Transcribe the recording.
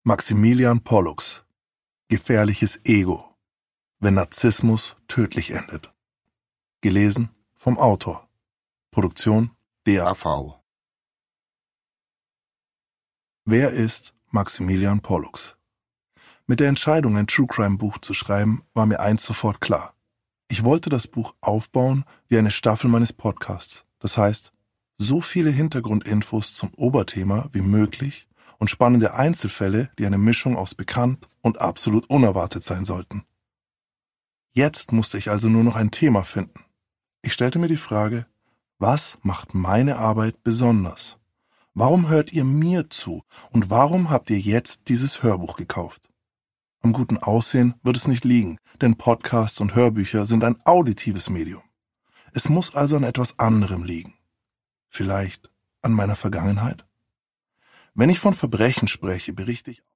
Maximilian Pollux. Gefährliches Ego. Wenn Narzissmus tödlich endet. Gelesen vom Autor. Produktion DAV. Wer ist Maximilian Pollux? Mit der Entscheidung, ein True-Crime-Buch zu schreiben, war mir eins sofort klar. Ich wollte das Buch aufbauen wie eine Staffel meines Podcasts. Das heißt, so viele Hintergrundinfos zum Oberthema wie möglich und spannende Einzelfälle, die eine Mischung aus bekannt und absolut unerwartet sein sollten. Jetzt musste ich also nur noch ein Thema finden. Ich stellte mir die Frage, was macht meine Arbeit besonders? Warum hört ihr mir zu und warum habt ihr jetzt dieses Hörbuch gekauft? Am guten Aussehen wird es nicht liegen, denn Podcasts und Hörbücher sind ein auditives Medium. Es muss also an etwas anderem liegen. Vielleicht an meiner Vergangenheit? Wenn ich von Verbrechen spreche, berichte ich